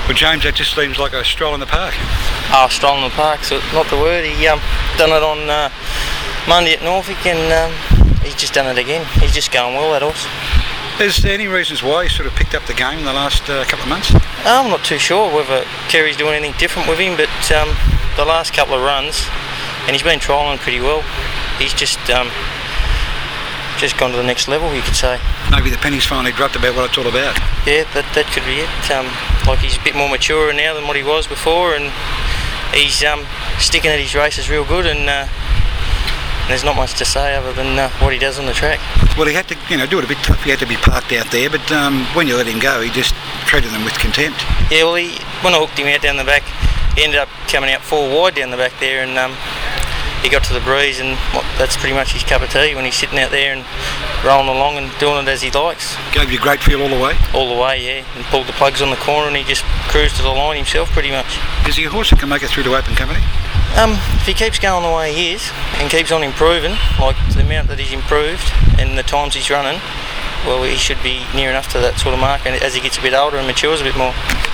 Well, James, that just seems like a stroll in the park. Oh, stroll in the park, so not the word. He done it on Monday at Norfolk, and he's just done it again. He's just going well, that horse. Is there any reasons why he sort of picked up the game in the last couple of months? I'm not too sure whether Kerry's doing anything different with him, but the last couple of runs, and he's been trialling pretty well. He's just gone to the next level, you could say. Maybe the penny's finally dropped about what it's all about. Yeah, that could be it. Like he's a bit more mature now than what he was before, and he's sticking at his races real good, and there's not much to say other than what he does on the track. Well, he had to, do it a bit tough. He had to be parked out there, but when you let him go, he just treated them with contempt. Yeah, well, when I hooked him out down the back, he ended up coming out 4 wide down the back there, and he got to the breeze, and that's pretty much his cup of tea when he's sitting out there and rolling along and doing it as he likes. Gave you a great feel all the way? All the way, yeah. And pulled the plugs on the corner, and he just cruised to the line himself pretty much. Is he a horse that can make it through to open company? If he keeps going the way he is and keeps on improving, like the amount that he's improved and the times he's running, well, he should be near enough to that sort of mark, and as he gets a bit older and matures a bit more.